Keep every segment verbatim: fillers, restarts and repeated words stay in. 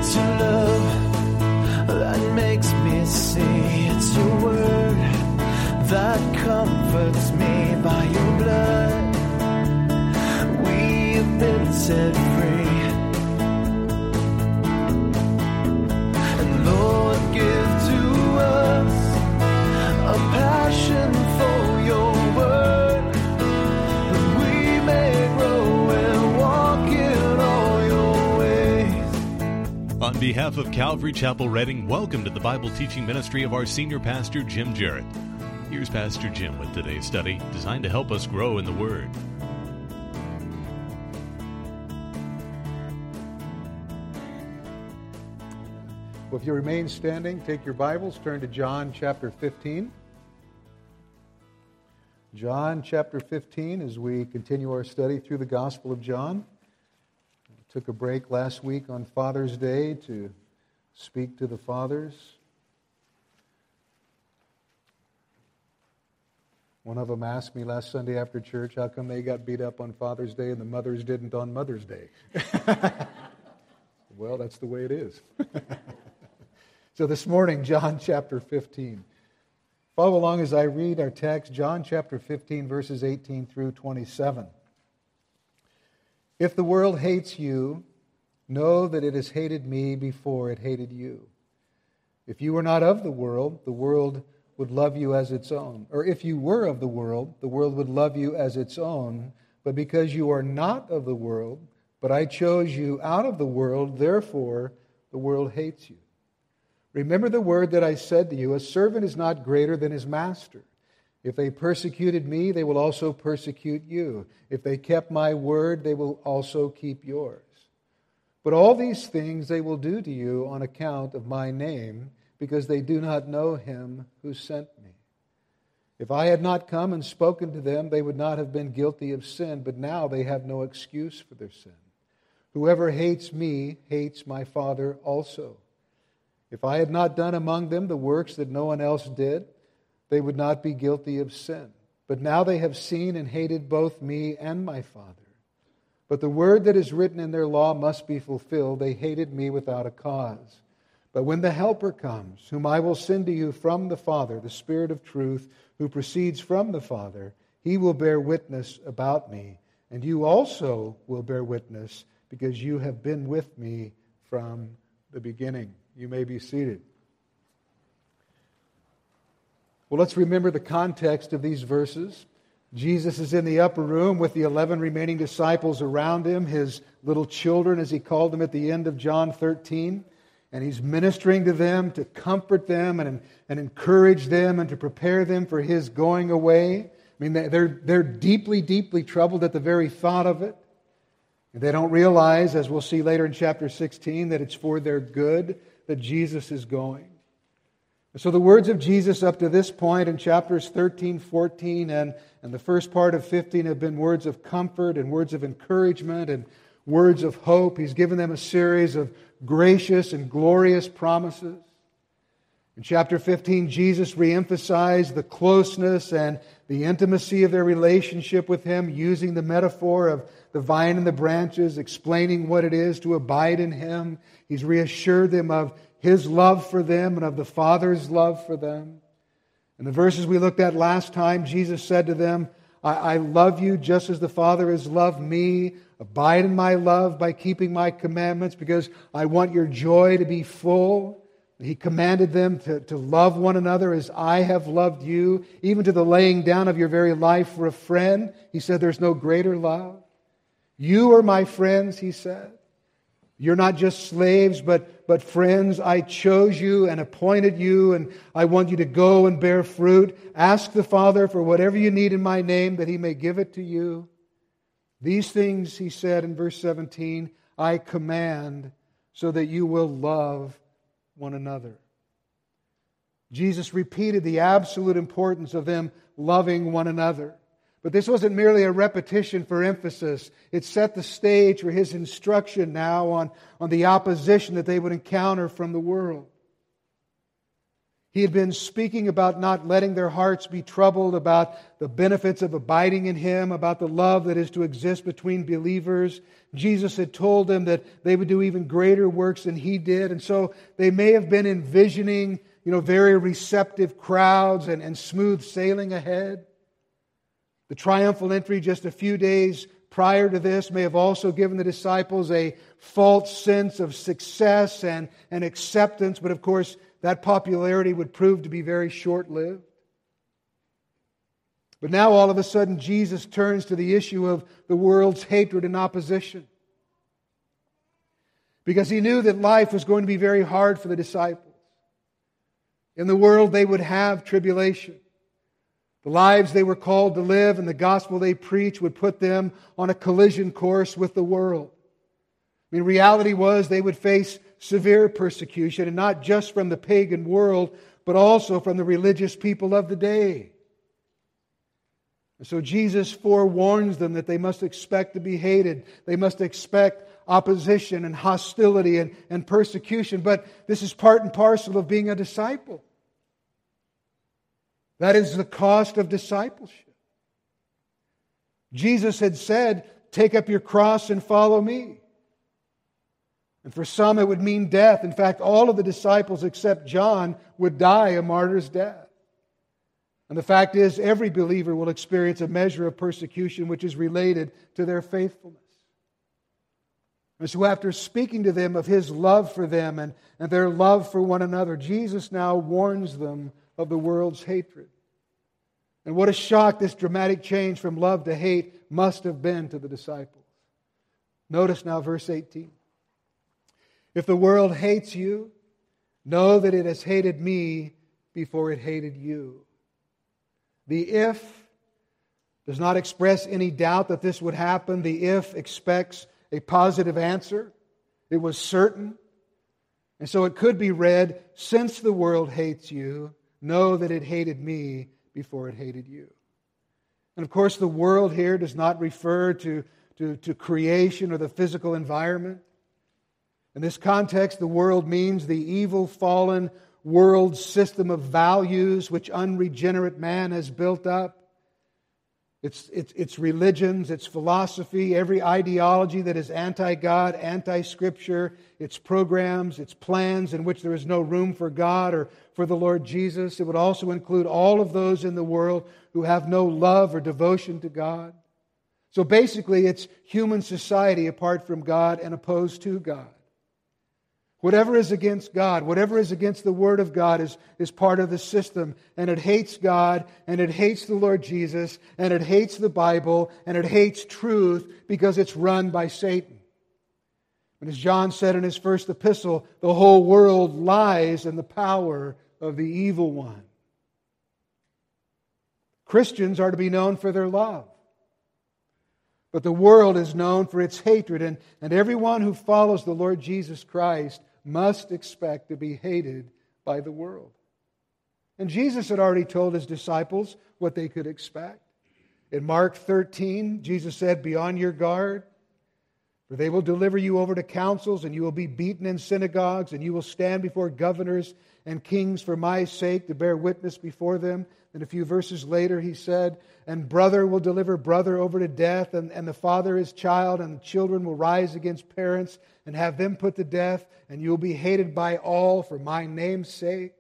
It's your love that makes me see. It's your word that comforts me. By your blood we have been set free. And Lord, give to us a passion for your word, that we may grow and walk in all your ways. On behalf of Calvary Chapel Redding, welcome to the Bible teaching ministry of our senior pastor, Jim Jarrett. Here's Pastor Jim with today's study, designed to help us grow in the Word. Well, if you remain standing, take your Bibles, turn to John chapter fifteen. John chapter fifteen, as we continue our study through the Gospel of John. I took a break last week on Father's Day to speak to the fathers. One of them asked me last Sunday after church, how come they got beat up on Father's Day and the mothers didn't on Mother's Day? Well, that's the way it is. So this morning, John chapter fifteen. Follow along as I read our text, John chapter fifteen, verses eighteen through twenty-seven. If the world hates you, know that it has hated me before it hated you. If you were not of the world, the world would love you as its own. Or if you were of the world, the world would love you as its own. But because you are not of the world, but I chose you out of the world, therefore the world hates you. Remember the word that I said to you, a servant is not greater than his master. If they persecuted me, they will also persecute you. If they kept my word, they will also keep yours. But all these things they will do to you on account of my name, because they do not know him who sent me. If I had not come and spoken to them, they would not have been guilty of sin, but now they have no excuse for their sin. Whoever hates me hates my Father also. If I had not done among them the works that no one else did, they would not be guilty of sin. But now they have seen and hated both me and my Father. But the word that is written in their law must be fulfilled. They hated me without a cause. But when the Helper comes, whom I will send to you from the Father, the Spirit of truth, who proceeds from the Father, he will bear witness about me. And you also will bear witness, because you have been with me from the beginning. You may be seated. Well, let's remember the context of these verses. Jesus is in the upper room with the eleven remaining disciples around him, his little children, as he called them at the end of John thirteen. And he's ministering to them to comfort them and, and encourage them and to prepare them for his going away. I mean, they're, they're deeply, deeply troubled at the very thought of it. And they don't realize, as we'll see later in chapter sixteen, that it's for their good that Jesus is going. So the words of Jesus up to this point in chapters thirteen, fourteen, and, and the first part of fifteen have been words of comfort and words of encouragement and words of hope. He's given them a series of gracious and glorious promises. In chapter fifteen, Jesus reemphasized the closeness and the intimacy of their relationship with Him, using the metaphor of the vine and the branches, explaining what it is to abide in Him. He's reassured them of His love for them and of the Father's love for them. In the verses we looked at last time, Jesus said to them, I, I love you just as the Father has loved me. Abide in my love by keeping my commandments, because I want your joy to be full. He commanded them to, to love one another as I have loved you, even to the laying down of your very life for a friend. He said there's no greater love. You are my friends, He said. You're not just slaves, but, but friends. I chose you and appointed you, and I want you to go and bear fruit. Ask the Father for whatever you need in my name, that He may give it to you. These things, He said in verse seventeen, I command so that you will love one another. Jesus repeated the absolute importance of them loving one another. But this wasn't merely a repetition for emphasis. It set the stage for His instruction now on, on the opposition that they would encounter from the world. He had been speaking about not letting their hearts be troubled, about the benefits of abiding in Him, about the love that is to exist between believers. Jesus had told them that they would do even greater works than He did. And so they may have been envisioning, you know, very receptive crowds and, and smooth sailing ahead. The triumphal entry just a few days prior to this may have also given the disciples a false sense of success and, and acceptance, but of course, that popularity would prove to be very short-lived. But now all of a sudden Jesus turns to the issue of the world's hatred and opposition. Because He knew that life was going to be very hard for the disciples. In the world they would have tribulation. The lives they were called to live and the gospel they preached would put them on a collision course with the world. I mean, reality was they would face severe persecution, and not just from the pagan world, but also from the religious people of the day. And so Jesus forewarns them that they must expect to be hated. They must expect opposition and hostility and, and persecution. But this is part and parcel of being a disciple. That is the cost of discipleship. Jesus had said, "Take up your cross and follow me." And for some it would mean death. In fact, all of the disciples except John would die a martyr's death. And the fact is, every believer will experience a measure of persecution which is related to their faithfulness. And so after speaking to them of His love for them and, and their love for one another, Jesus now warns them of the world's hatred. And what a shock this dramatic change from love to hate must have been to the disciples. Notice now verse eighteen. "If the world hates you, know that it has hated me before it hated you." The if does not express any doubt that this would happen. The if expects a positive answer. It was certain. And so it could be read, "Since the world hates you, know that it hated me before it hated you." And of course, the world here does not refer to, to, to creation or the physical environment. In this context, the world means the evil, fallen world system of values which unregenerate man has built up. It's, it's, it's religions, it's philosophy, every ideology that is anti-God, anti-Scripture, its programs, its plans in which there is no room for God or for the Lord Jesus. It would also include all of those in the world who have no love or devotion to God. So basically, it's human society apart from God and opposed to God. Whatever is against God, whatever is against the Word of God is, is part of the system. And it hates God, and it hates the Lord Jesus, and it hates the Bible, and it hates truth because it's run by Satan. And as John said in his first epistle, the whole world lies in the power of the evil one. Christians are to be known for their love. But the world is known for its hatred, and, and everyone who follows the Lord Jesus Christ must expect to be hated by the world. And Jesus had already told His disciples what they could expect. In Mark thirteen, Jesus said, "Be on your guard, for they will deliver you over to councils, and you will be beaten in synagogues, and you will stand before governors and kings for my sake to bear witness before them." And a few verses later He said, "And brother will deliver brother over to death, and, and the father his child, and the children will rise against parents and have them put to death, and you will be hated by all for my name's sake."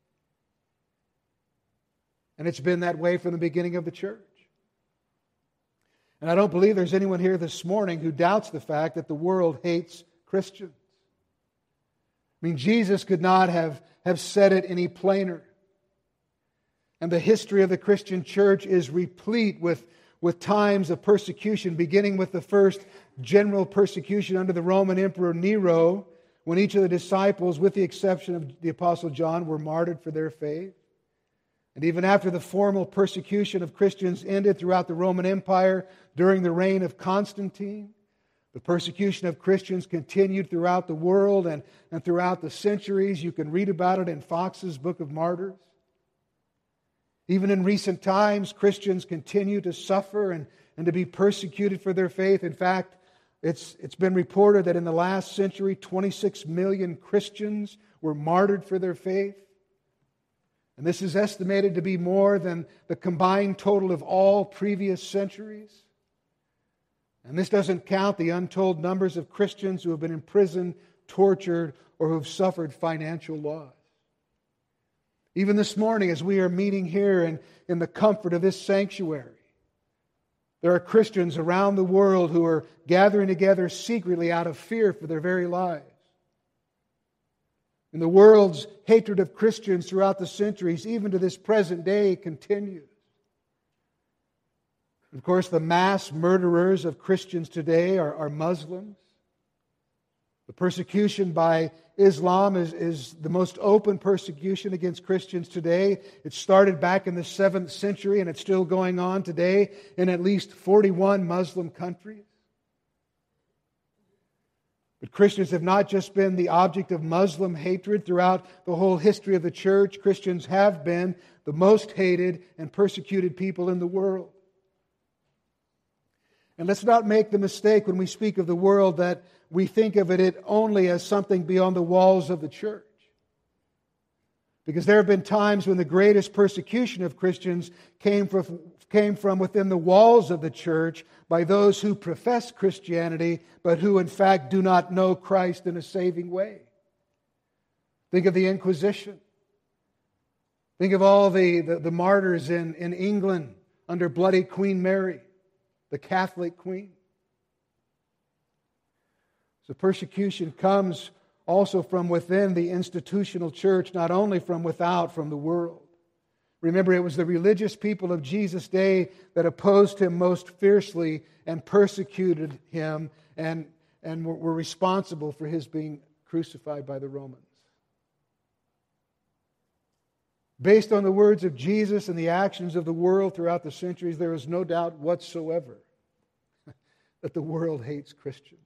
And it's been that way from the beginning of the church. And I don't believe there's anyone here this morning who doubts the fact that the world hates Christians. I mean, Jesus could not have, have said it any plainer. And the history of the Christian church is replete with, with times of persecution, beginning with the first general persecution under the Roman Emperor Nero, when each of the disciples, with the exception of the Apostle John, were martyred for their faith. And even after the formal persecution of Christians ended throughout the Roman Empire during the reign of Constantine, the persecution of Christians continued throughout the world and, and throughout the centuries. You can read about it in Fox's Book of Martyrs. Even in recent times, Christians continue to suffer and, and to be persecuted for their faith. In fact, it's, it's been reported that in the last century, twenty-six million Christians were martyred for their faith. And this is estimated to be more than the combined total of all previous centuries. And this doesn't count the untold numbers of Christians who have been imprisoned, tortured, or who have suffered financial loss. Even this morning, as we are meeting here in, in the comfort of this sanctuary, there are Christians around the world who are gathering together secretly out of fear for their very lives. And the world's hatred of Christians throughout the centuries, even to this present day, continues. Of course, the mass murderers of Christians today are, are Muslims. The persecution by Islam is, is the most open persecution against Christians today. It started back in the seventh century and it's still going on today in at least forty-one Muslim countries. But Christians have not just been the object of Muslim hatred throughout the whole history of the church. Christians have been the most hated and persecuted people in the world. And let's not make the mistake when we speak of the world that we think of it only as something beyond the walls of the church. Because there have been times when the greatest persecution of Christians came from, came from within the walls of the church by those who profess Christianity, but who in fact do not know Christ in a saving way. Think of the Inquisition. Think of all the, the, the martyrs in, in England under bloody Queen Mary, the Catholic Queen. So persecution comes also from within the institutional church, not only from without, from the world. Remember, it was the religious people of Jesus' day that opposed Him most fiercely and persecuted Him and, and were, were responsible for His being crucified by the Romans. Based on the words of Jesus and the actions of the world throughout the centuries, there is no doubt whatsoever that the world hates Christians.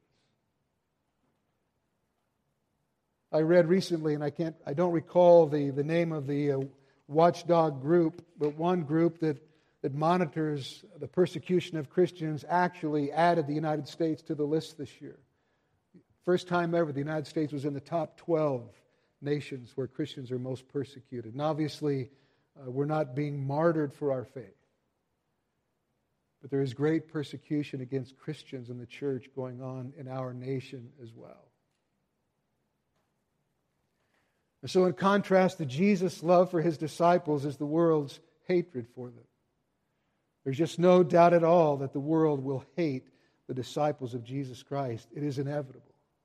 I read recently, and I can't, I don't recall the, the name of the uh, watchdog group, but one group that, that monitors the persecution of Christians actually added the United States to the list this year. First time ever, the United States was in the top twelve nations where Christians are most persecuted. And obviously, uh, we're not being martyred for our faith. But there is great persecution against Christians in the church going on in our nation as well. And so in contrast to Jesus' love for His disciples is the world's hatred for them. There's just no doubt at all that the world will hate the disciples of Jesus Christ. It is inevitable.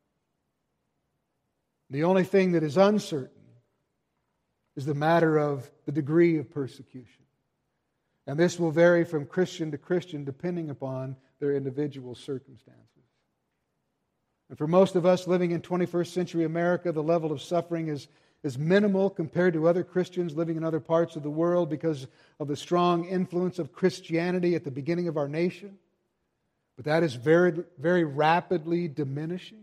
The only thing that is uncertain is the matter of the degree of persecution. And this will vary from Christian to Christian depending upon their individual circumstances. And for most of us living in twenty-first century America, the level of suffering is, is minimal compared to other Christians living in other parts of the world because of the strong influence of Christianity at the beginning of our nation. But that is very, very rapidly diminishing.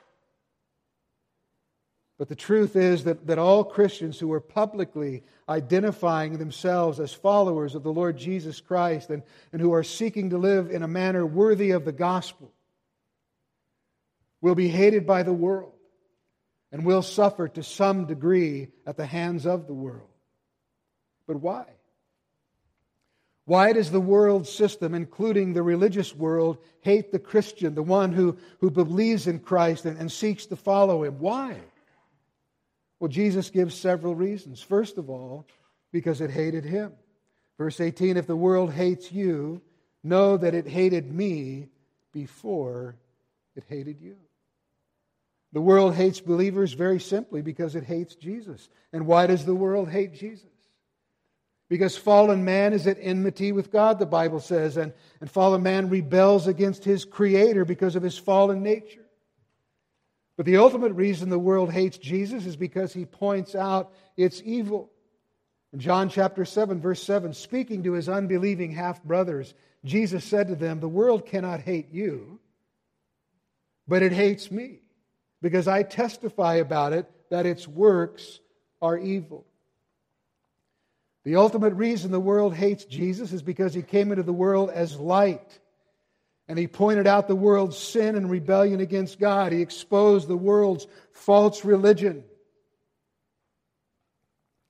But the truth is that, that all Christians who are publicly identifying themselves as followers of the Lord Jesus Christ and, and who are seeking to live in a manner worthy of the gospel will be hated by the world and will suffer to some degree at the hands of the world. But why? Why does the world system, including the religious world, hate the Christian, the one who, who believes in Christ and, and seeks to follow Him? Why? Well, Jesus gives several reasons. First of all, because it hated Him. Verse eighteen, if the world hates you, know that it hated me before it hated you. The world hates believers very simply because it hates Jesus. And why does the world hate Jesus? Because fallen man is at enmity with God, the Bible says, and, and fallen man rebels against his Creator because of his fallen nature. But the ultimate reason the world hates Jesus is because He points out its evil. In John chapter seven, verse seven, speaking to His unbelieving half-brothers, Jesus said to them, the world cannot hate you, but it hates me, because I testify about it that its works are evil. The ultimate reason the world hates Jesus is because He came into the world as light. And He pointed out the world's sin and rebellion against God. He exposed the world's false religion.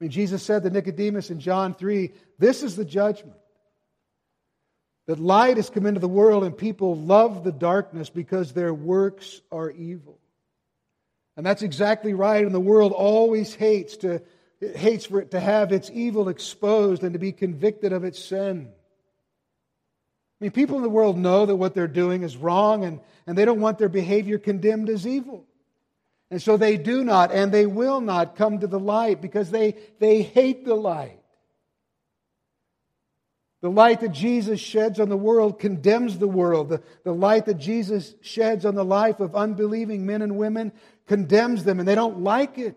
I mean, Jesus said to Nicodemus in John three, this is the judgment. That light has come into the world and people love the darkness because their works are evil. And that's exactly right. And the world always hates to it hates for it to have its evil exposed and to be convicted of its sin. I mean, people in the world know that what they're doing is wrong, and, and they don't want their behavior condemned as evil. And so they do not and they will not come to the light because they, they hate the light. The light that Jesus sheds on the world condemns the world. The, the light that Jesus sheds on the life of unbelieving men and women condemns them, and they don't like it.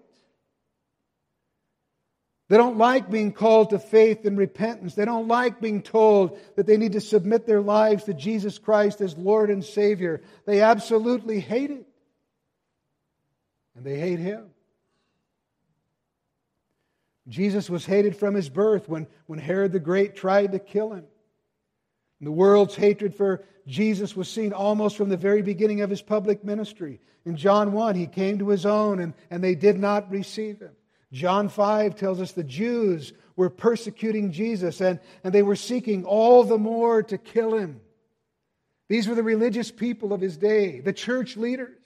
They don't like being called to faith and repentance. They don't like being told that they need to submit their lives to Jesus Christ as Lord and Savior. They absolutely hate it. And they hate Him. Jesus was hated from His birth when, when Herod the Great tried to kill Him. And the world's hatred for Jesus was seen almost from the very beginning of His public ministry. In John one, He came to His own and, and they did not receive Him. John five tells us the Jews were persecuting Jesus and, and they were seeking all the more to kill Him. These were the religious people of His day, the church leaders.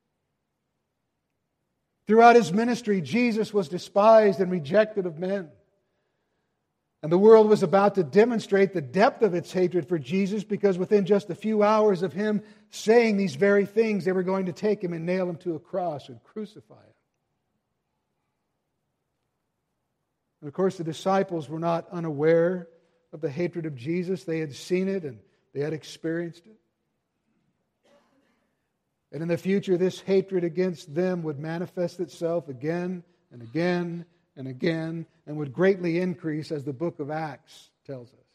Throughout His ministry, Jesus was despised and rejected of men. And the world was about to demonstrate the depth of its hatred for Jesus because within just a few hours of Him saying these very things, they were going to take Him and nail Him to a cross and crucify Him. And of course, the disciples were not unaware of the hatred of Jesus. They had seen it and they had experienced it. And in the future, this hatred against them would manifest itself again and again and again and would greatly increase, as the book of Acts tells us.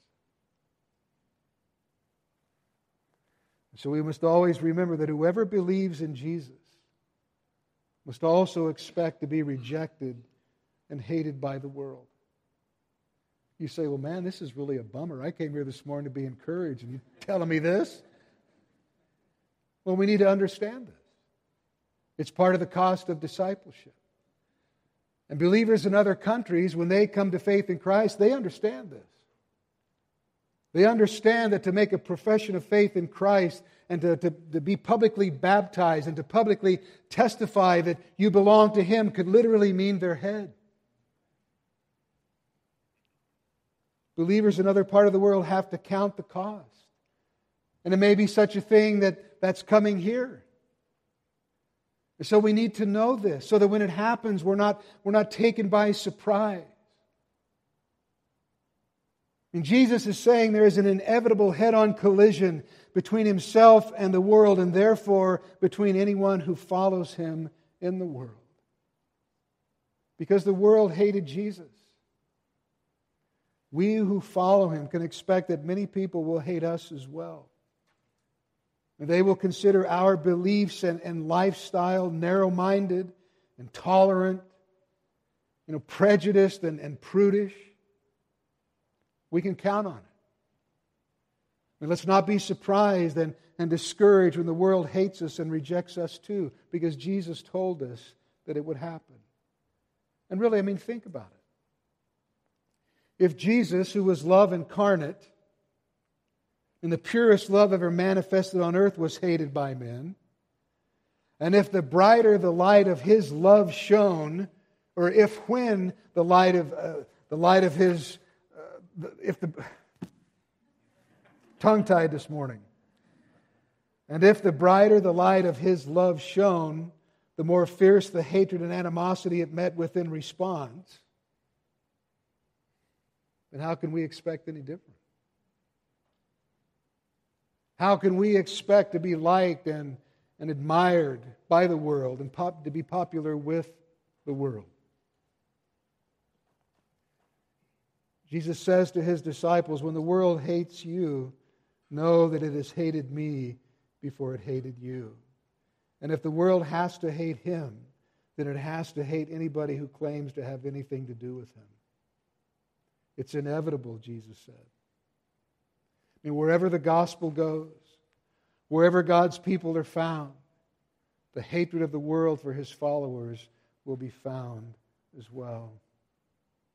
So we must always remember that whoever believes in Jesus must also expect to be rejected and hated by the world. You say, well, man, this is really a bummer. I came here this morning to be encouraged, and you're telling me this? Well, we need to understand this. It's part of the cost of discipleship. And believers in other countries, when they come to faith in Christ, they understand this. They understand that to make a profession of faith in Christ and to, to, to be publicly baptized and to publicly testify that you belong to Him could literally mean their head. Believers in other part of the world have to count the cost. And it may be such a thing that that's coming here. And so we need to know this so that when it happens, we're not, we're not taken by surprise. And Jesus is saying there is an inevitable head-on collision between Himself and the world, and therefore between anyone who follows Him in the world. Because the world hated Jesus. We who follow Him can expect that many people will hate us as well. And they will consider our beliefs and, and lifestyle narrow-minded, intolerant, you know, prejudiced and, and prudish. We can count on it. And let's not be surprised and, and discouraged when the world hates us and rejects us too, because Jesus told us that it would happen. And really, I mean, think about it. If Jesus, who was love incarnate, and the purest love ever manifested on earth, was hated by men, and if the brighter the light of His love shone, or if when the light of uh, the light of His, uh, if the tongue-tied this morning, and if the brighter the light of His love shone, the more fierce the hatred and animosity it met with in response, then how can we expect any different? How can we expect to be liked and, and admired by the world and pop, to be popular with the world? Jesus says to His disciples, when the world hates you, know that it has hated me before it hated you. And if the world has to hate Him, then it has to hate anybody who claims to have anything to do with Him. It's inevitable, Jesus said. I mean, wherever the gospel goes, wherever God's people are found, the hatred of the world for His followers will be found as well.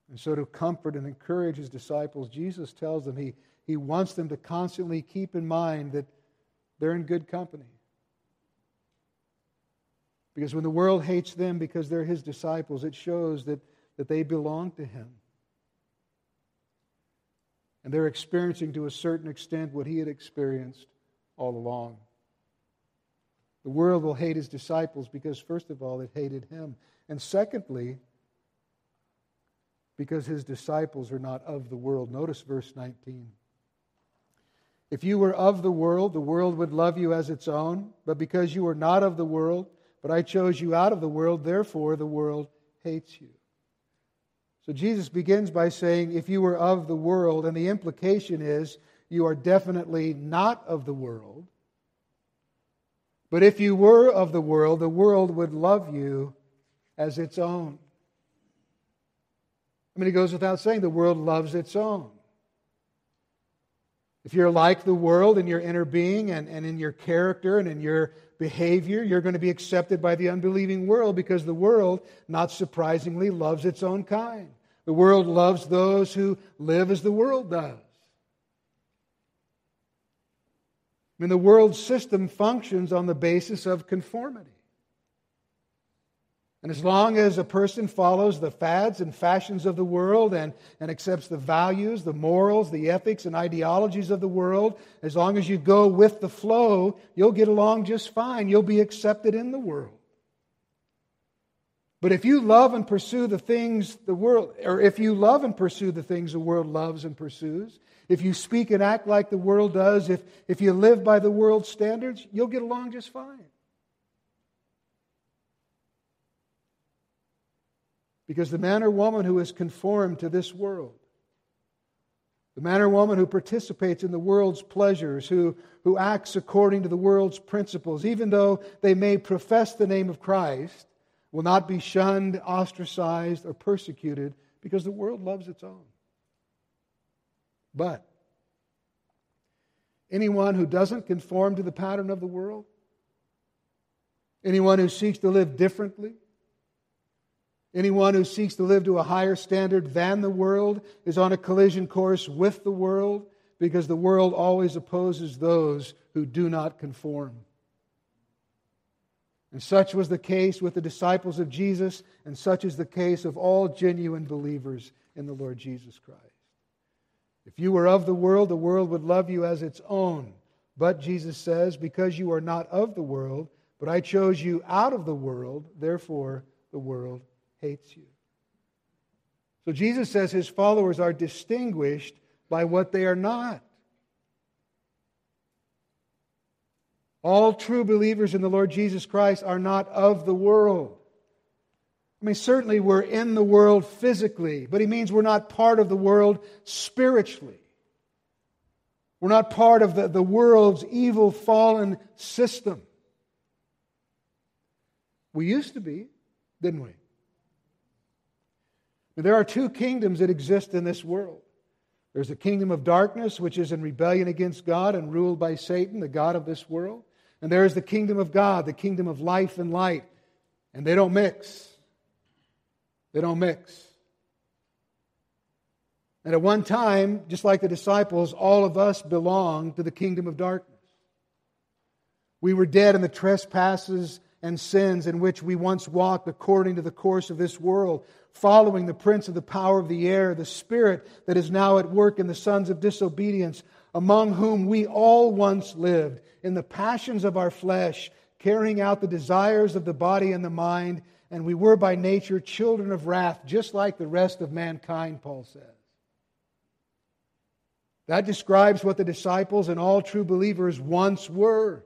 And so to comfort and encourage His disciples, Jesus tells them He, he wants them to constantly keep in mind that they're in good company. Because when the world hates them because they're His disciples, it shows that, that they belong to Him. And they're experiencing to a certain extent what He had experienced all along. The world will hate His disciples because, first of all, it hated Him. And secondly, because His disciples are not of the world. Notice verse nineteen. If you were of the world, the world would love you as its own. But because you are not of the world, but I chose you out of the world, therefore the world hates you. So Jesus begins by saying, if you were of the world, and the implication is you are definitely not of the world. But if you were of the world, the world would love you as its own. I mean, it goes without saying, the world loves its own. If you're like the world in your inner being and, and in your character and in your behavior, you're going to be accepted by the unbelieving world because the world, not surprisingly, loves its own kind. The world loves those who live as the world does. I mean, the world system functions on the basis of conformity. And as long as a person follows the fads and fashions of the world and, and accepts the values, the morals, the ethics, and ideologies of the world, as long as you go with the flow, you'll get along just fine. You'll be accepted in the world. But if you love and pursue the things the world, or if you love and pursue the things the world loves and pursues, if you speak and act like the world does, if, if you live by the world's standards, you'll get along just fine. Because the man or woman who is conformed to this world, the man or woman who participates in the world's pleasures, who, who acts according to the world's principles, even though they may profess the name of Christ, will not be shunned, ostracized, or persecuted because the world loves its own. But anyone who doesn't conform to the pattern of the world, anyone who seeks to live differently, anyone who seeks to live to a higher standard than the world is on a collision course with the world because the world always opposes those who do not conform. And such was the case with the disciples of Jesus, and such is the case of all genuine believers in the Lord Jesus Christ. If you were of the world, the world would love you as its own. But, Jesus says, because you are not of the world, but I chose you out of the world, therefore the world hates you. So Jesus says His followers are distinguished by what they are not. All true believers in the Lord Jesus Christ are not of the world. I mean, certainly we're in the world physically, but He means we're not part of the world spiritually. We're not part of the, the world's evil, fallen system. We used to be, didn't we? There are two kingdoms that exist in this world. There's the kingdom of darkness, which is in rebellion against God and ruled by Satan, the god of this world. And there is the kingdom of God, the kingdom of life and light. And they don't mix. They don't mix. And at one time, just like the disciples, all of us belonged to the kingdom of darkness. We were dead in the trespasses and sins in which we once walked according to the course of this world, following the prince of the power of the air, the spirit that is now at work in the sons of disobedience, among whom we all once lived, in the passions of our flesh, carrying out the desires of the body and the mind, and we were by nature children of wrath, just like the rest of mankind, Paul says. That describes what the disciples and all true believers once were.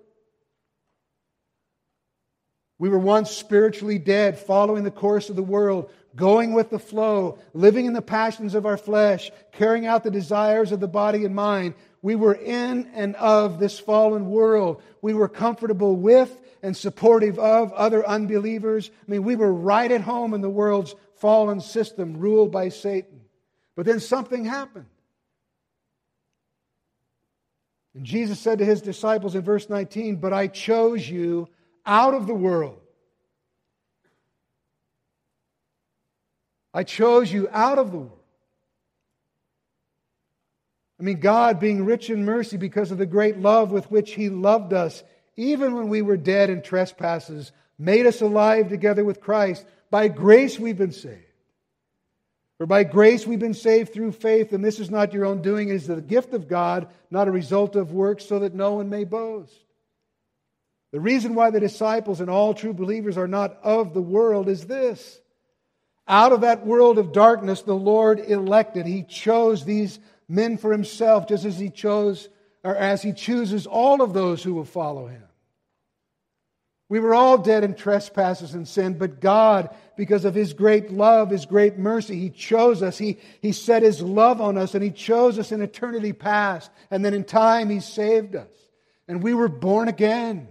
We were once spiritually dead, following the course of the world, going with the flow, living in the passions of our flesh, carrying out the desires of the body and mind. We were in and of this fallen world. We were comfortable with and supportive of other unbelievers. I mean, we were right at home in the world's fallen system ruled by Satan. But then something happened. And Jesus said to His disciples in verse nineteen, "But I chose you out of the world. I chose you out of the world. I mean, God, being rich in mercy because of the great love with which He loved us, even when we were dead in trespasses, made us alive together with Christ. By grace we've been saved. For by grace we've been saved through faith, and this is not your own doing, it is the gift of God, not a result of works, so that no one may boast. The reason why the disciples and all true believers are not of the world is this. Out of that world of darkness, the Lord elected. He chose these men for Himself, just as He chose, or as He chooses all of those who will follow Him. We were all dead in trespasses and sin, but God, because of His great love, His great mercy, He chose us. He, he set His love on us, and He chose us in eternity past. And then in time, He saved us. And we were born again.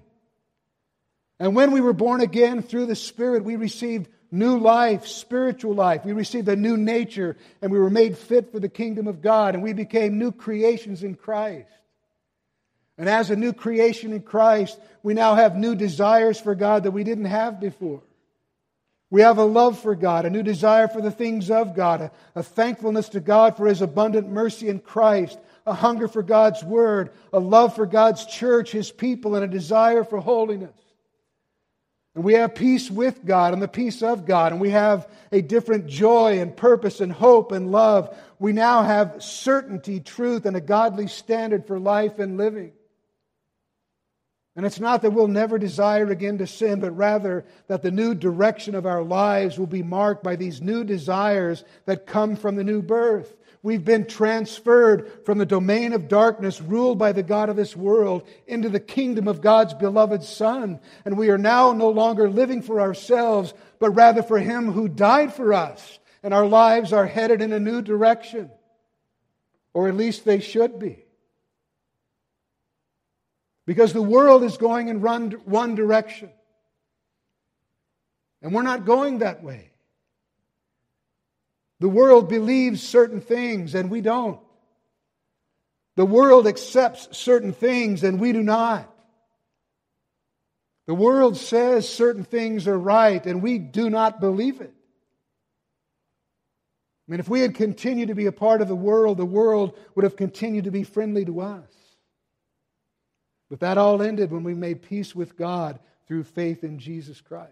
And when we were born again through the Spirit, we received new life, spiritual life. We received a new nature, and we were made fit for the kingdom of God, and we became new creations in Christ. And as a new creation in Christ, we now have new desires for God that we didn't have before. We have a love for God, a new desire for the things of God, a, a thankfulness to God for His abundant mercy in Christ, a hunger for God's Word, a love for God's church, His people, and a desire for holiness. And we have peace with God and the peace of God. And we have a different joy and purpose and hope and love. We now have certainty, truth, and a godly standard for life and living. And it's not that we'll never desire again to sin, but rather that the new direction of our lives will be marked by these new desires that come from the new birth. We've been transferred from the domain of darkness ruled by the God of this world into the kingdom of God's beloved Son. And we are now no longer living for ourselves, but rather for Him who died for us. And our lives are headed in a new direction. Or at least they should be. Because the world is going in one direction. And we're not going that way. The world believes certain things and we don't. The world accepts certain things and we do not. The world says certain things are right and we do not believe it. I mean, if we had continued to be a part of the world, the world would have continued to be friendly to us. But that all ended when we made peace with God through faith in Jesus Christ.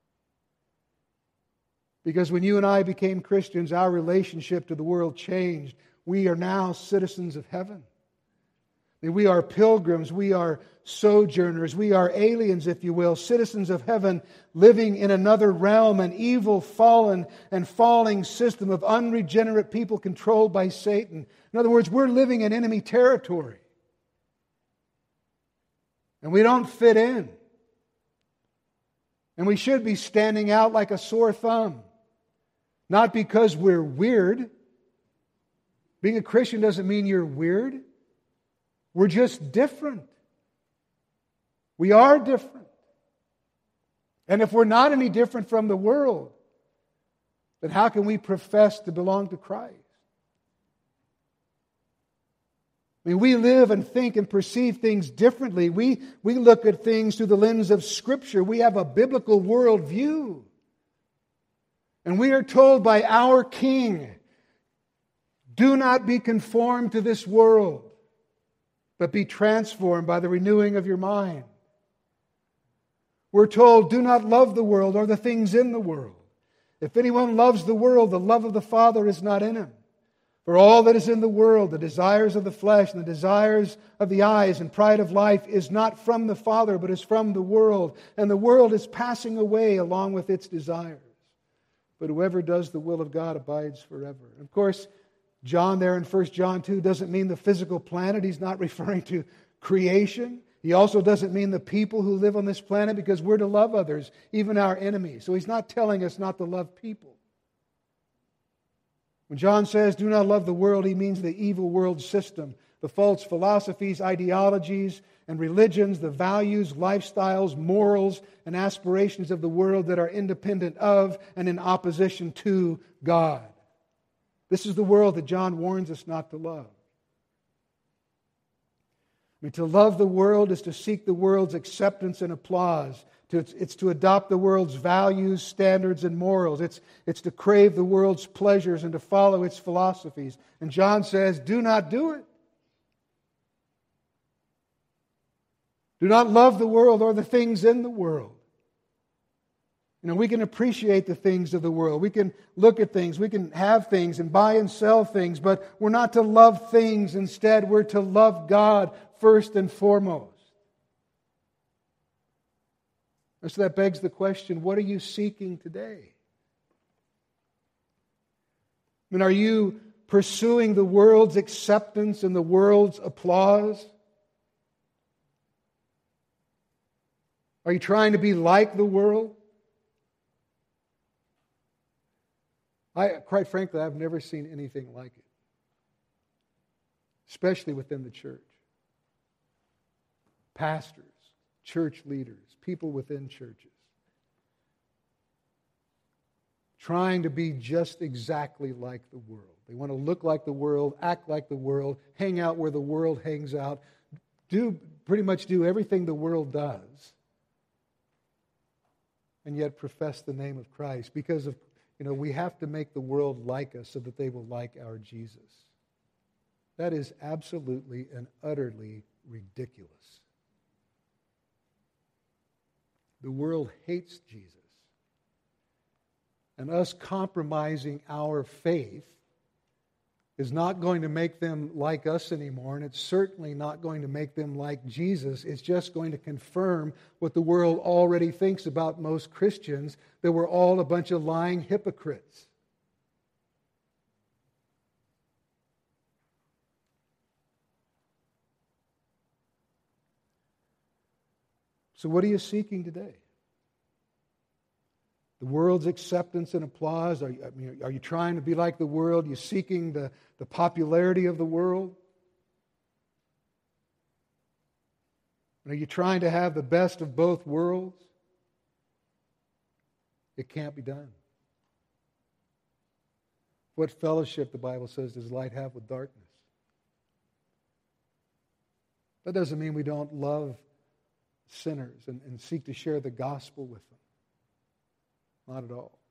Because when you and I became Christians, our relationship to the world changed. We are now citizens of heaven. We are pilgrims, we are sojourners, we are aliens, if you will, citizens of heaven, living in another realm, an evil, fallen, and falling system of unregenerate people controlled by Satan. In other words, we're living in enemy territory. And we don't fit in. And we should be standing out like a sore thumb. Not because we're weird. Being a Christian doesn't mean you're weird. We're just different. We are different. And if we're not any different from the world, then how can we profess to belong to Christ? I mean, we live and think and perceive things differently. We, we look at things through the lens of Scripture. We have a biblical worldview. And we are told by our King, do not be conformed to this world, but be transformed by the renewing of your mind. We're told, do not love the world or the things in the world. If anyone loves the world, the love of the Father is not in him. For all that is in the world, the desires of the flesh and the desires of the eyes and pride of life is not from the Father, but is from the world. And the world is passing away along with its desires. But whoever does the will of God abides forever. And of course, John there in First John two doesn't mean the physical planet. He's not referring to creation. He also doesn't mean the people who live on this planet, because we're to love others, even our enemies. So he's not telling us not to love people. When John says, do not love the world, he means the evil world system, the false philosophies, ideologies, and religions, the values, lifestyles, morals, and aspirations of the world that are independent of and in opposition to God. This is the world that John warns us not to love. I mean, to love the world is to seek the world's acceptance and applause, To, it's, it's to adopt the world's values, standards, and morals. It's, it's to crave the world's pleasures and to follow its philosophies. And John says, do not do it. Do not love the world or the things in the world. You know, we can appreciate the things of the world. We can look at things. We can have things and buy and sell things. But we're not to love things. Instead, we're to love God first and foremost. And so that begs the question, what are you seeking today? I mean, are you pursuing the world's acceptance and the world's applause? Are you trying to be like the world? I, quite frankly, I've never seen anything like it, especially within the church. Pastors, church leaders, people within churches, trying to be just exactly like the world. They want to look like the world, act like the world, hang out where the world hangs out, do pretty much do everything the world does, and yet profess the name of Christ because of, you know, we have to make the world like us so that they will like our Jesus. That is absolutely and utterly ridiculous. The world hates Jesus. And us compromising our faith is not going to make them like us anymore, and it's certainly not going to make them like Jesus. It's just going to confirm what the world already thinks about most Christians, that we're all a bunch of lying hypocrites. So what are you seeking today? The world's acceptance and applause? Are you, I mean, are you trying to be like the world? Are you seeking the, the popularity of the world? Are you trying to have the best of both worlds? It can't be done. What fellowship, the Bible says, does light have with darkness? That doesn't mean we don't love sinners and, and seek to share the gospel with them. Not at all.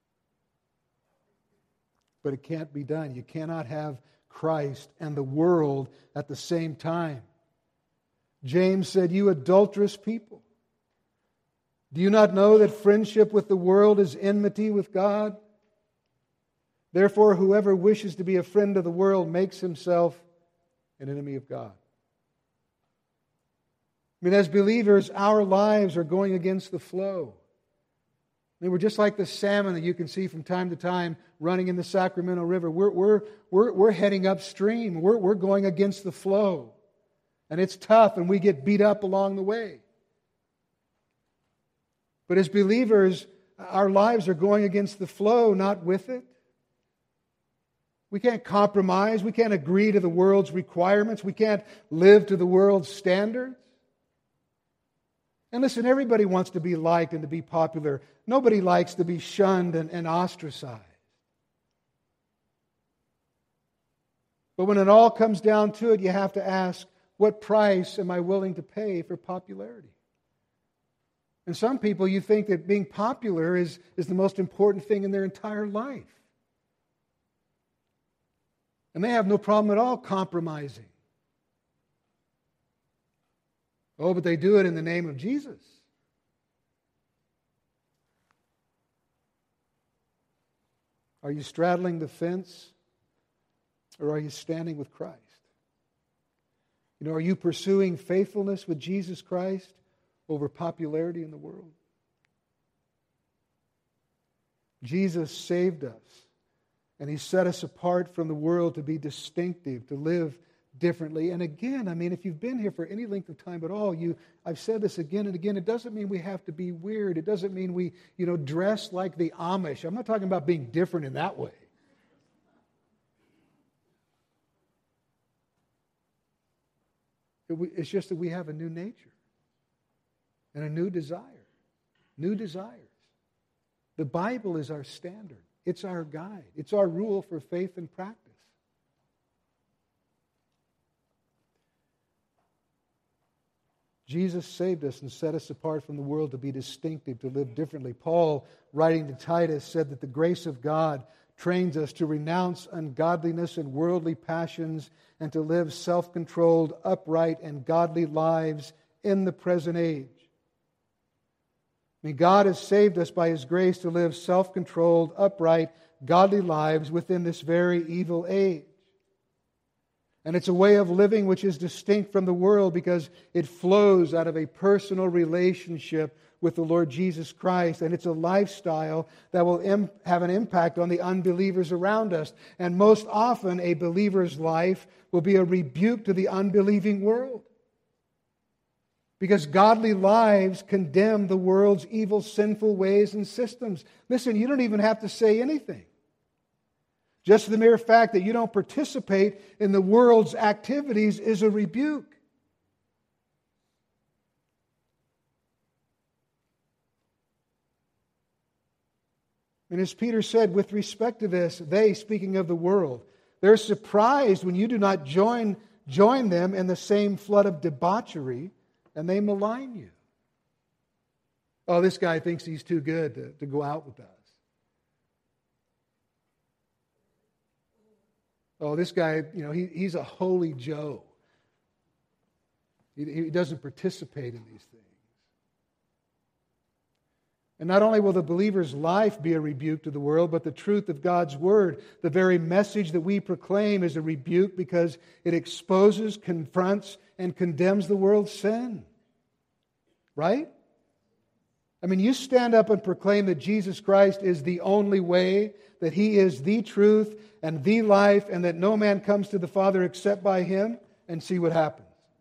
But it can't be done. You cannot have Christ and the world at the same time. James said, "You adulterous people, do you not know that friendship with the world is enmity with God? Therefore, whoever wishes to be a friend of the world makes himself an enemy of God." I mean, as believers, our lives are going against the flow. I mean, we're just like the salmon that you can see from time to time running in the Sacramento River. We're, we're, we're, we're heading upstream. We're, we're going against the flow. And it's tough, and we get beat up along the way. But as believers, our lives are going against the flow, not with it. We can't compromise. We can't agree to the world's requirements. We can't live to the world's standards. And listen, everybody wants to be liked and to be popular. Nobody likes to be shunned and, and ostracized. But when it all comes down to it, you have to ask, what price am I willing to pay for popularity? And some people, you think that being popular is, is the most important thing in their entire life. And they have no problem at all compromising. Oh, but they do it in the name of Jesus. Are you straddling the fence, or are you standing with Christ? You know, are you pursuing faithfulness with Jesus Christ over popularity in the world? Jesus saved us, and He set us apart from the world to be distinctive, to live differently. And again, I mean, if you've been here for any length of time at all, you I've said this again and again, it doesn't mean we have to be weird. It doesn't mean we, you know, dress like the Amish. I'm not talking about being different in that way. It's just that we have a new nature and a new desire. New desires. The Bible is our standard. It's our guide. It's our rule for faith and practice. Jesus saved us and set us apart from the world to be distinctive, to live differently. Paul, writing to Titus, said that the grace of God trains us to renounce ungodliness and worldly passions and to live self-controlled, upright, and godly lives in the present age. I mean, God has saved us by His grace to live self-controlled, upright, godly lives within this very evil age. And it's a way of living which is distinct from the world because it flows out of a personal relationship with the Lord Jesus Christ. And it's a lifestyle that will im- have an impact on the unbelievers around us. And most often, a believer's life will be a rebuke to the unbelieving world. Because godly lives condemn the world's evil, sinful ways and systems. Listen, you don't even have to say anything. Just the mere fact that you don't participate in the world's activities is a rebuke. And as Peter said, with respect to this, they, speaking of the world, they're surprised when you do not join, join them in the same flood of debauchery, and they malign you. Oh, this guy thinks he's too good to, to go out with us. Oh, this guy, you know, he, he's a holy Joe. He, he doesn't participate in these things. And not only will the believer's life be a rebuke to the world, but the truth of God's Word, the very message that we proclaim, is a rebuke because it exposes, confronts, and condemns the world's sin. Right? I mean, you stand up and proclaim that Jesus Christ is the only way, that He is the truth and the life, and that no man comes to the Father except by Him, and see what happens.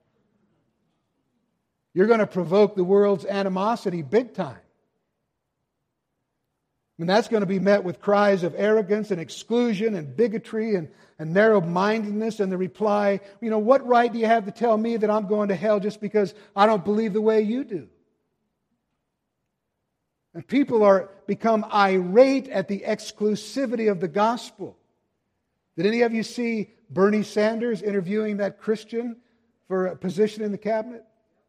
You're going to provoke the world's animosity big time. And that's going to be met with cries of arrogance and exclusion and bigotry and, and narrow-mindedness, and the reply, you know, what right do you have to tell me that I'm going to hell just because I don't believe the way you do? And people are become irate at the exclusivity of the gospel. Did any of you see Bernie Sanders interviewing that Christian for a position in the cabinet?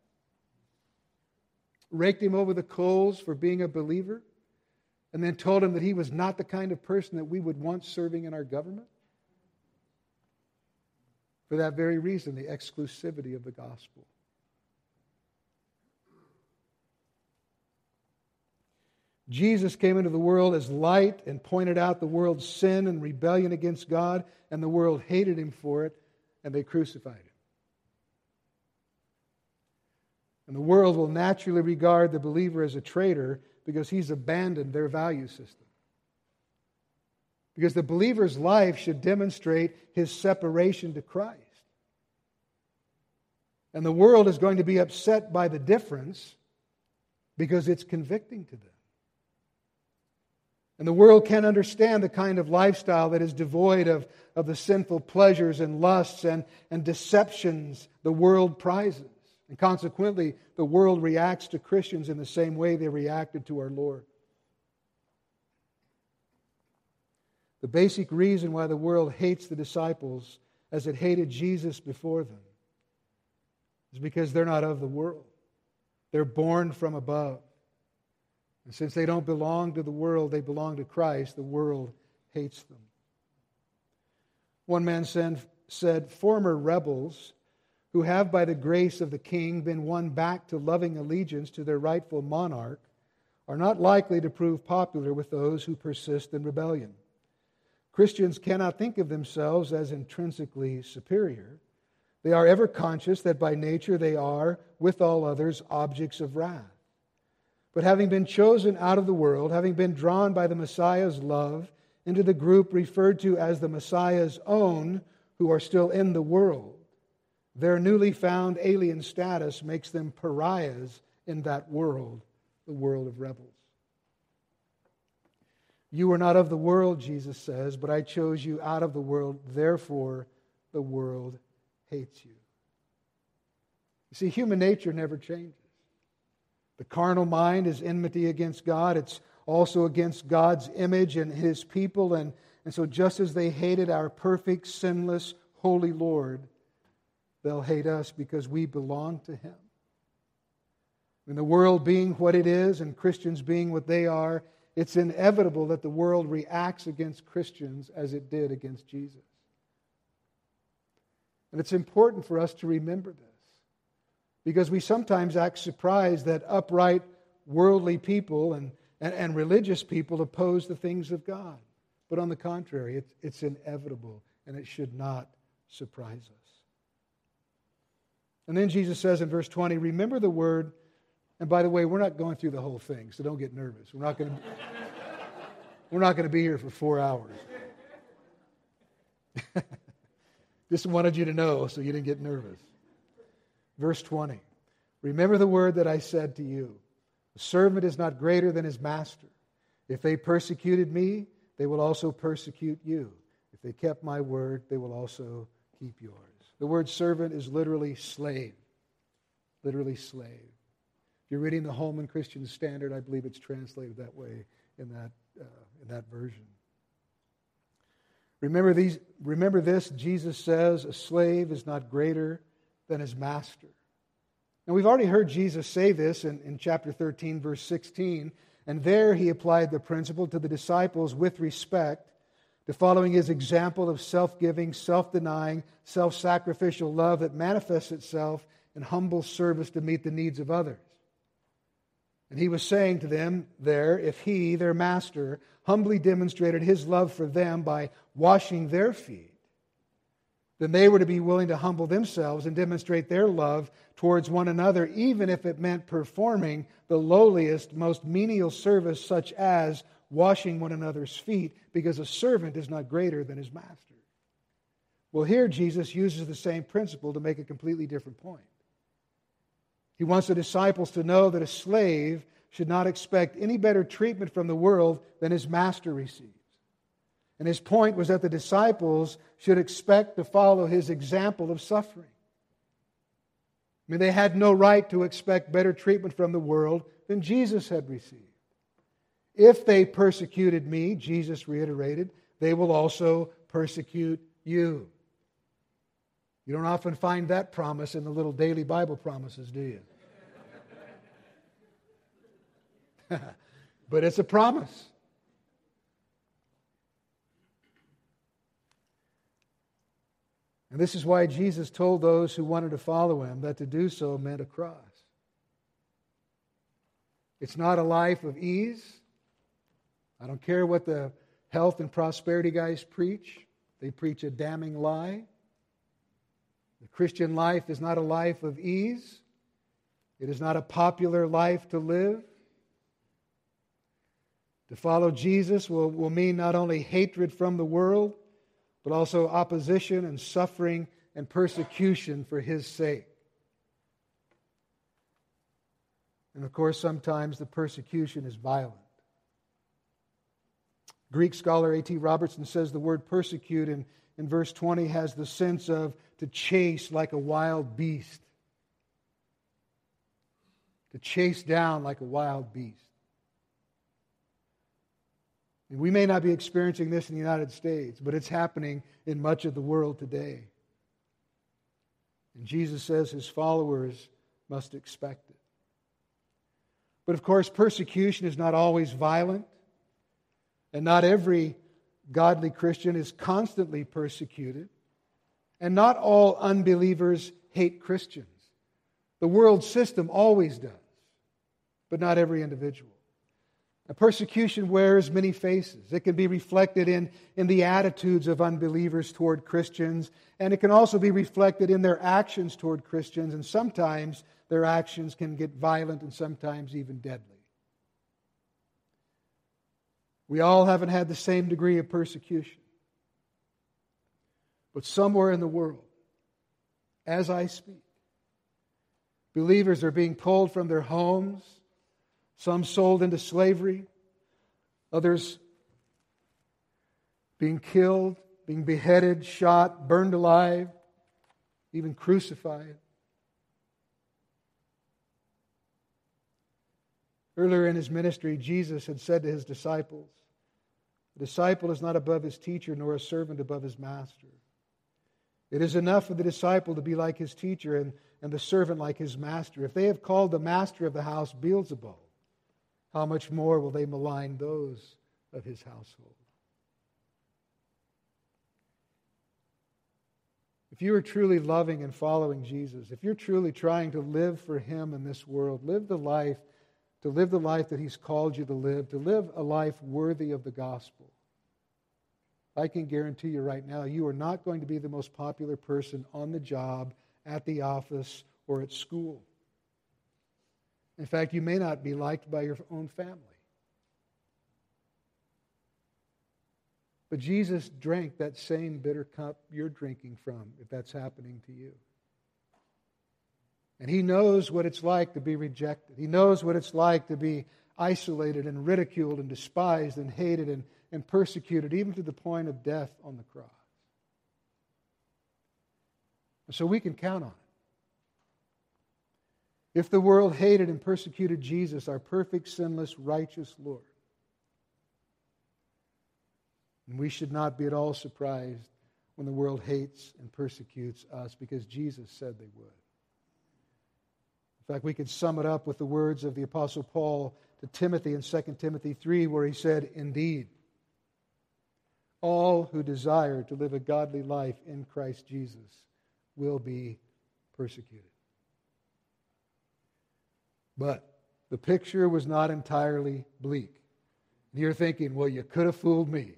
Raked him over the coals for being a believer, and then told him that he was not the kind of person that we would want serving in our government? For that very reason, the exclusivity of the gospel. Jesus came into the world as light and pointed out the world's sin and rebellion against God, and the world hated Him for it, and they crucified Him. And the world will naturally regard the believer as a traitor because he's abandoned their value system. Because the believer's life should demonstrate his separation to Christ. And the world is going to be upset by the difference because it's convicting to them. And the world can't understand the kind of lifestyle that is devoid of, of the sinful pleasures and lusts and, and deceptions the world prizes. And consequently, the world reacts to Christians in the same way they reacted to our Lord. The basic reason why the world hates the disciples as it hated Jesus before them is because they're not of the world. They're born from above. And since they don't belong to the world, they belong to Christ, the world hates them. One man said, former rebels who have by the grace of the King been won back to loving allegiance to their rightful monarch are not likely to prove popular with those who persist in rebellion. Christians cannot think of themselves as intrinsically superior. They are ever conscious that by nature they are, with all others, objects of wrath. But having been chosen out of the world, having been drawn by the Messiah's love into the group referred to as the Messiah's own, who are still in the world, their newly found alien status makes them pariahs in that world, the world of rebels. You are not of the world, Jesus says, but I chose you out of the world, therefore the world hates you. You see, human nature never changes. The carnal mind is enmity against God. It's also against God's image and His people. And, and so just as they hated our perfect, sinless, holy Lord, they'll hate us because we belong to Him. In the world being what it is and Christians being what they are, it's inevitable that the world reacts against Christians as it did against Jesus. And it's important for us to remember this, because we sometimes act surprised that upright, worldly people and, and, and religious people oppose the things of God. But on the contrary, it's, it's inevitable, and it should not surprise us. And then Jesus says in verse twenty, remember the word. And by the way, we're not going through the whole thing, so don't get nervous. We're not going to, we're not going to be here for four hours. Just wanted you to know so you didn't get nervous. Verse twenty, remember the word that I said to you. A servant is not greater than his master. If they persecuted me, they will also persecute you. If they kept my word, they will also keep yours. The word servant is literally slave. Literally slave. If you're reading the Holman Christian Standard, I believe it's translated that way in that, uh, in that version. Remember these. Remember this, Jesus says, a slave is not greater than his master. Now we've already heard Jesus say this in, in chapter thirteen, verse sixteen, and there he applied the principle to the disciples with respect to following his example of self-giving, self-denying, self-sacrificial love that manifests itself in humble service to meet the needs of others. And he was saying to them there, if he, their master, humbly demonstrated his love for them by washing their feet, then they were to be willing to humble themselves and demonstrate their love towards one another, even if it meant performing the lowliest, most menial service, such as washing one another's feet, because a servant is not greater than his master. Well, here Jesus uses the same principle to make a completely different point. He wants the disciples to know that a slave should not expect any better treatment from the world than his master receives. And his point was that the disciples should expect to follow his example of suffering. I mean, they had no right to expect better treatment from the world than Jesus had received. If they persecuted me, Jesus reiterated, they will also persecute you. You don't often find that promise in the little daily Bible promises, do you? But it's a promise. And this is why Jesus told those who wanted to follow him that to do so meant a cross. It's not a life of ease. I don't care what the health and prosperity guys preach. They preach a damning lie. The Christian life is not a life of ease. It is not a popular life to live. To follow Jesus will, will mean not only hatred from the world, but also opposition and suffering and persecution for his sake. And of course, sometimes the persecution is violent. Greek scholar A T Robertson says the word persecute in, in verse twenty has the sense of to chase like a wild beast. To chase down like a wild beast. And we may not be experiencing this in the United States, but it's happening in much of the world today. And Jesus says his followers must expect it. But of course, persecution is not always violent, and not every godly Christian is constantly persecuted, and not all unbelievers hate Christians. The world system always does, but not every individual. A persecution wears many faces. It can be reflected in, in the attitudes of unbelievers toward Christians, and it can also be reflected in their actions toward Christians, and sometimes their actions can get violent and sometimes even deadly. We all haven't had the same degree of persecution. But somewhere in the world, as I speak, believers are being pulled from their homes, some sold into slavery, others being killed, being beheaded, shot, burned alive, even crucified. Earlier in his ministry, Jesus had said to his disciples, "The disciple is not above his teacher, nor a servant above his master. It is enough for the disciple to be like his teacher and, and the servant like his master. If they have called the master of the house Beelzebul, how much more will they malign those of his household? If you are truly loving and following Jesus, if you're truly trying to live for Him in this world, live the life, to live the life that He's called you to live, to live a life worthy of the gospel, I can guarantee you right now, you are not going to be the most popular person on the job, at the office, or at school. In fact, you may not be liked by your own family. But Jesus drank that same bitter cup you're drinking from, if that's happening to you. And He knows what it's like to be rejected. He knows what it's like to be isolated and ridiculed and despised and hated and, and persecuted, even to the point of death on the cross. And so we can count on it. If the world hated and persecuted Jesus, our perfect, sinless, righteous Lord, and we should not be at all surprised when the world hates and persecutes us, because Jesus said they would. In fact, we could sum it up with the words of the Apostle Paul to Timothy in Second Timothy three, where he said, "Indeed, all who desire to live a godly life in Christ Jesus will be persecuted." But the picture was not entirely bleak. You're thinking, well, you could have fooled me.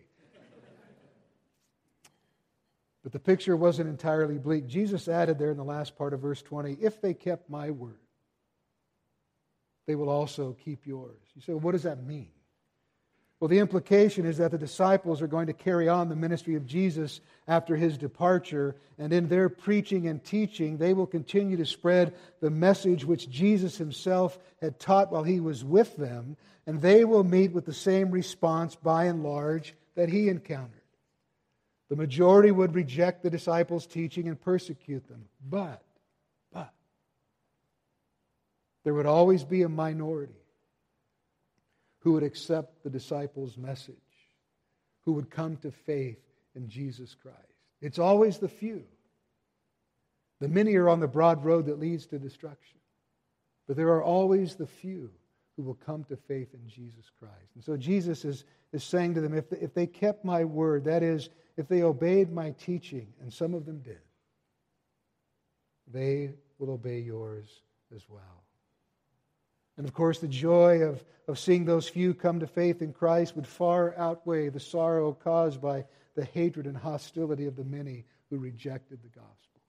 But the picture wasn't entirely bleak. Jesus added there in the last part of verse twenty, "If they kept my word, they will also keep yours." You say, well, what does that mean? Well, the implication is that the disciples are going to carry on the ministry of Jesus after His departure, and in their preaching and teaching, they will continue to spread the message which Jesus Himself had taught while He was with them, and they will meet with the same response, by and large, that He encountered. The majority would reject the disciples' teaching and persecute them. But, but, there would always be a minority who would accept the disciples' message, who would come to faith in Jesus Christ. It's always the few. The many are on the broad road that leads to destruction. But there are always the few who will come to faith in Jesus Christ. And so Jesus is, is saying to them, if they, if they kept my word, that is, if they obeyed my teaching, and some of them did, they will obey yours as well. And of course, the joy of, of seeing those few come to faith in Christ would far outweigh the sorrow caused by the hatred and hostility of the many who rejected the gospel.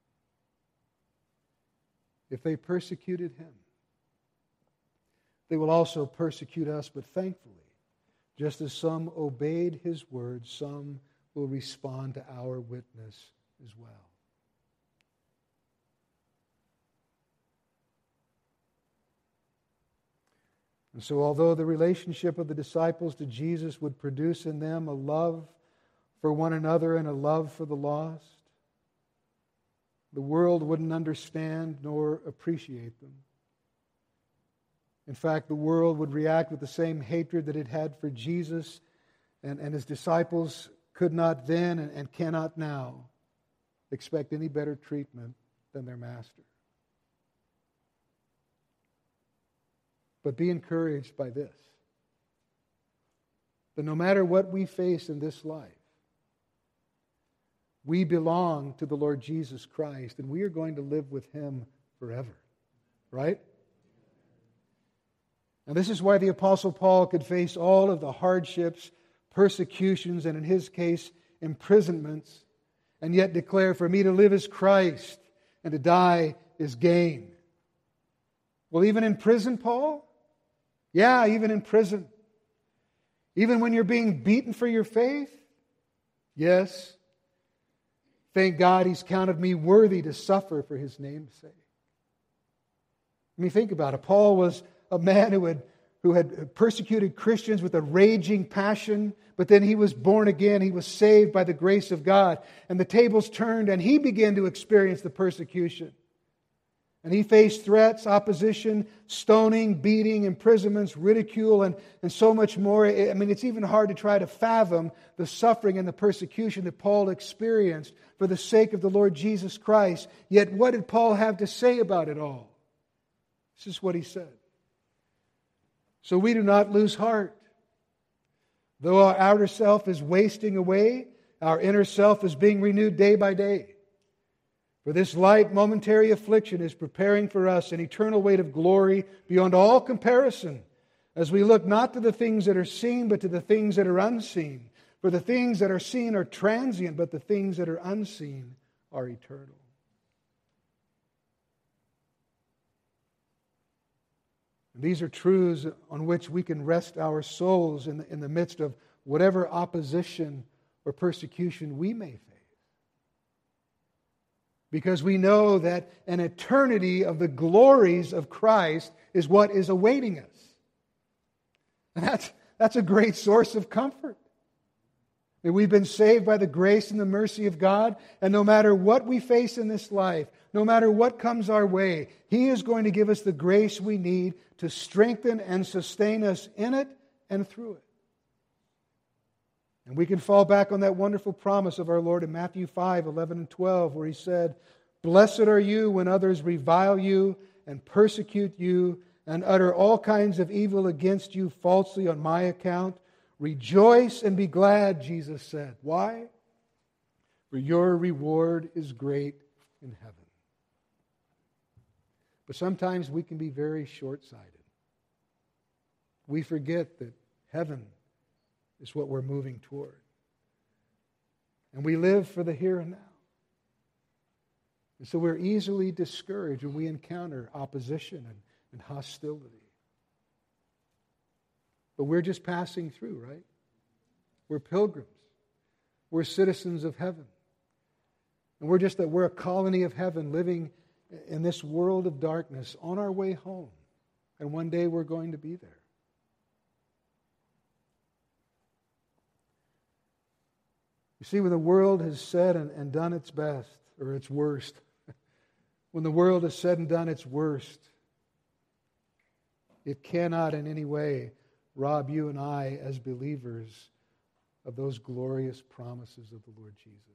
If they persecuted Him, they will also persecute us, but thankfully, just as some obeyed His word, some will respond to our witness as well. And so although the relationship of the disciples to Jesus would produce in them a love for one another and a love for the lost, the world wouldn't understand nor appreciate them. In fact, the world would react with the same hatred that it had for Jesus, and, and His disciples could not then and, and cannot now expect any better treatment than their Master. But be encouraged by this, that no matter what we face in this life, we belong to the Lord Jesus Christ, and we are going to live with Him forever. Right? And this is why the Apostle Paul could face all of the hardships, persecutions, and in his case, imprisonments, and yet declare, "For me to live is Christ, and to die is gain." Well, even in prison, Paul? Yeah, even in prison. Even when you're being beaten for your faith? Yes. Thank God He's counted me worthy to suffer for His name's sake. I mean, think about it. Paul was a man who had, who had persecuted Christians with a raging passion, but then he was born again. He was saved by the grace of God. And the tables turned, and he began to experience the persecution. And he faced threats, opposition, stoning, beating, imprisonments, ridicule, and, and so much more. I mean, it's even hard to try to fathom the suffering and the persecution that Paul experienced for the sake of the Lord Jesus Christ. Yet what did Paul have to say about it all? This is what he said. So we do not lose heart. Though our outer self is wasting away, our inner self is being renewed day by day. For this light momentary affliction is preparing for us an eternal weight of glory beyond all comparison, as we look not to the things that are seen, but to the things that are unseen. For the things that are seen are transient, but the things that are unseen are eternal. And these are truths on which we can rest our souls in the, in the midst of whatever opposition or persecution we may face. Because we know that an eternity of the glories of Christ is what is awaiting us. And that's, that's a great source of comfort. That we've been saved by the grace and the mercy of God, and no matter what we face in this life, no matter what comes our way, He is going to give us the grace we need to strengthen and sustain us in it and through it. And we can fall back on that wonderful promise of our Lord in Matthew five, eleven and twelve, where He said, "Blessed are you when others revile you and persecute you and utter all kinds of evil against you falsely on my account. Rejoice and be glad," Jesus said. Why? For your reward is great in heaven. But sometimes we can be very short-sighted. We forget that heaven is what we're moving toward. And we live for the here and now. And so we're easily discouraged when we encounter opposition and, and hostility. But we're just passing through, right? We're pilgrims. We're citizens of heaven. And we're just that we're a colony of heaven living in this world of darkness on our way home. And one day we're going to be there. You see, when the world has said and, and done its best, or its worst, when the world has said and done its worst, it cannot in any way rob you and I as believers of those glorious promises of the Lord Jesus.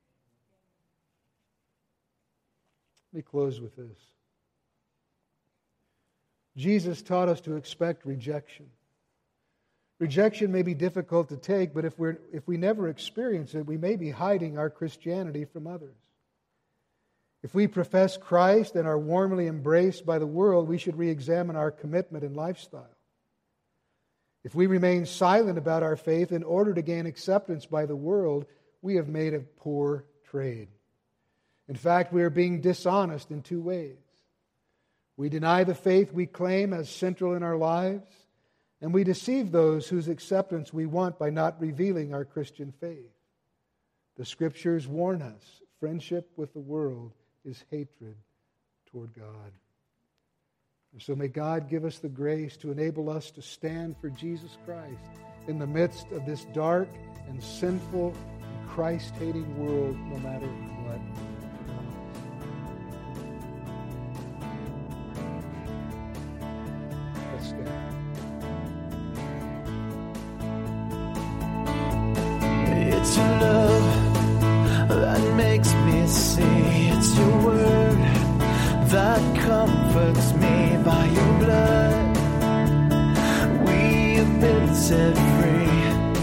Let me close with this. Jesus taught us to expect rejection. Rejection may be difficult to take, but if we're if we never experience it, we may be hiding our Christianity from others. If we profess Christ and are warmly embraced by the world, we should re-examine our commitment and lifestyle. If we remain silent about our faith in order to gain acceptance by the world, we have made a poor trade. In fact, we are being dishonest in two ways. We deny the faith we claim as central in our lives, and we deceive those whose acceptance we want by not revealing our Christian faith. The Scriptures warn us, friendship with the world is hatred toward God. And so may God give us the grace to enable us to stand for Jesus Christ in the midst of this dark and sinful and Christ-hating world, no matter what. Let's stand. It's your love that makes me see. It's your word that comforts me. By your blood we have been set free.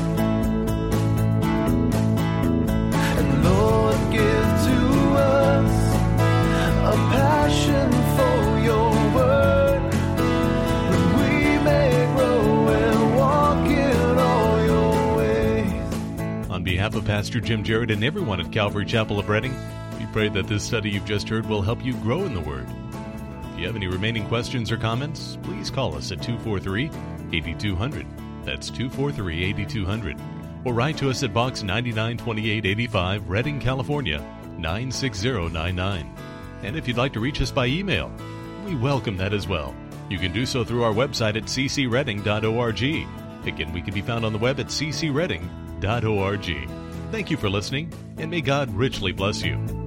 And Lord, give to us a passion for your word, that we may grow and walk in all your ways. On behalf of Pastor Jim Jarrett and everyone at Calvary Chapel of Redding, we pray that this study you've just heard will help you grow in the Word. If you have any remaining questions or comments, please call us at two four three, eight two zero zero. That's two four three, eight two zero zero. Or write to us at Box ninety-nine twenty-eight eighty-five, Redding, California, nine six zero nine nine. And if you'd like to reach us by email, we welcome that as well. You can do so through our website at c c redding dot org. Again, we can be found on the web at c c redding dot org. Thank you for listening, and may God richly bless you.